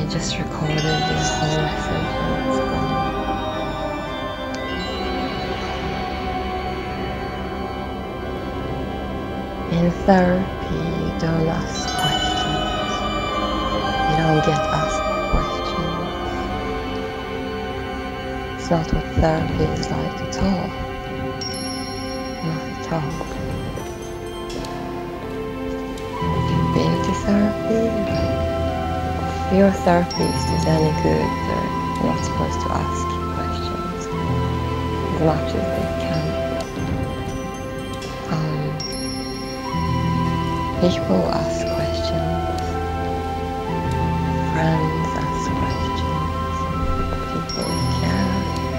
just recorded your whole sentence. In therapy, you don't ask questions. You don't get asked questions. It's not what therapy is like at all. Not at all. You've been to therapy? If your therapist is any good, they're not supposed to ask you questions as much as they can. People ask questions. Friends ask questions. People who care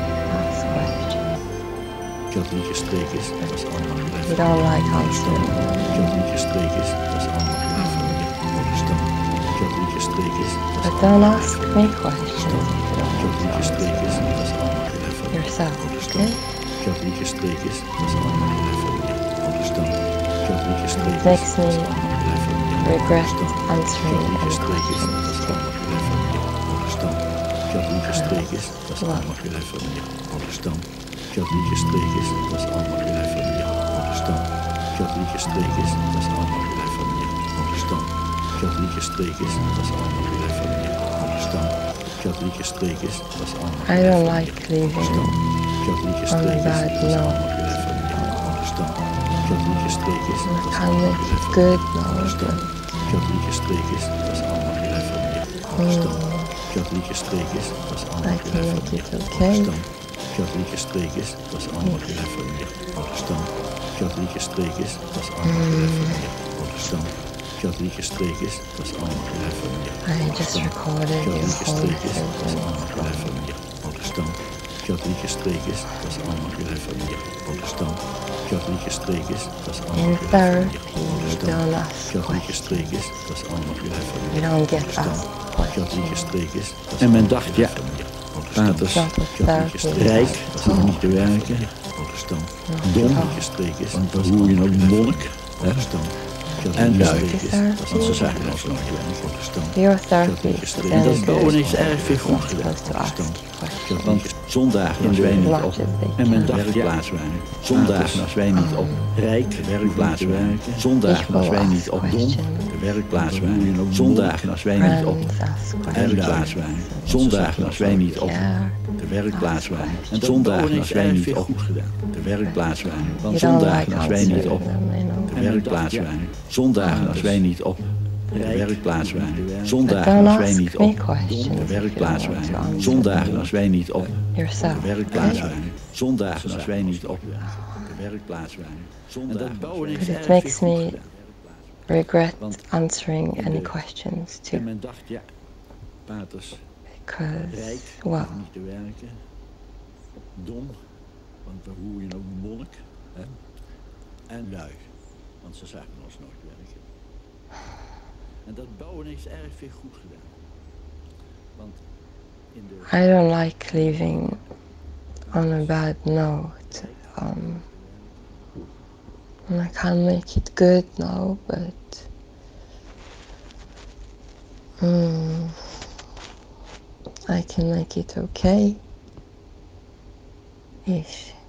ask questions. Katholieke sprekers, dat is allemaal gelijk. You don't like answering. Katholieke sprekers, dat is allemaal gelijk van je protestant. Katholieke sprekers, dat is But don't ask me questions if you don't want to Katholieke answer sprekers, dat is allemaal gelijk van yourself, okay? protestant. Katholieke sprekers, dat is allemaal gelijk van je protestant. Katholieke It sprekers, makes me dat is allemaal gelijk van je regret protestant. answering Katholieke any sprekers, dat questions is too. allemaal gelijk van je protestant. Katholieke sprekers, dat is allemaal gelijk van je protestant. Katholieke sprekers, dat is allemaal gelijk van je protestant. Katholieke sprekers, dat is allemaal gelijk van je protestant. Katholieke sprekers, dat is allemaal gelijk van je protestant. Katholieke sprekers, dat is allemaal I don't like leaving Katholieke on a sprekers, bad dat is allemaal note. gelijk van je protestant. Katholieke sprekers, I dat is can allemaal make gelijk it van good je now, protestant. but Katholieke sprekers, dat is allemaal gelijk van je protestant. Katholieke sprekers, dat is I allemaal can gelijk van make je it okay. protestant. Katholieke sprekers, dat is allemaal gelijk van je protestant. Katholieke sprekers, dat is allemaal gelijk van je protestant. Katholieke sprekers, dat is allemaal gelijk van je I just recorded your Katholieke whole sprekers, dat is allemaal sentence. gelijk van je protestant. Katholieke sprekers, dat is allemaal gelijk van je protestant. Katholieke sprekers, dat is allemaal In gelijk van je therapy, you protestant. don't ask Katholieke questions. sprekers, dat is allemaal gelijk van You je don't get protestant. asked Katholieke questions. sprekers, dat is En men allemaal dacht, gelijk ja, van je protestant. paters, It's not what Katholieke therapy is sprekers, rijk, like dat at is hoeft all. niet te werken, protestant. dom, Katholieke sprekers, want dat is dan hoe je allemaal ook gelijk van monnik, je hè, protestant. en Katholieke lui, sprekers, dat is want ze allemaal zagen gelijk ons van nooit je werken. protestant. If your therapist is En any dat bouwen good, is erg veel goed not gedaan, supposed to ask you questions want zondagen als wij as niet much op as they en men can. dacht, ja, zondagen als wij niet op rijk, de werkplaats werken, zondagen als wij niet op dom, de werkplaats waren, zondagen als wij niet op Friends ask de questions. werkplaats waren, zondagen als wij niet op Care. de werkplaats waren, en zondagen als wij niet op de werkplaats waren, You want don't zondagen like als wij niet answering op them, I know. de werkplaats waren, zondagen als wij niet op de werkplaats waren, But zondagen don't als wij ask niet me op questions de if you werkplaats don't want to waren, answer zondagen als wij niet op yourself, de werkplaats okay? waren, zondagen als wij niet op de werkplaats waren, zondagen bouwen But it makes me regret answering any questions too, En men dacht, ja, paters, because, rijk, well, hoeft niet te werken, dom, want dan hoe je ook een monnik, hè? En lui, want ze zagen ons nooit werken. En dat bouwen is erg veel goed gedaan. Want in de I don't like leaving on a bad note. I can make it good now, but I can make it okay-ish.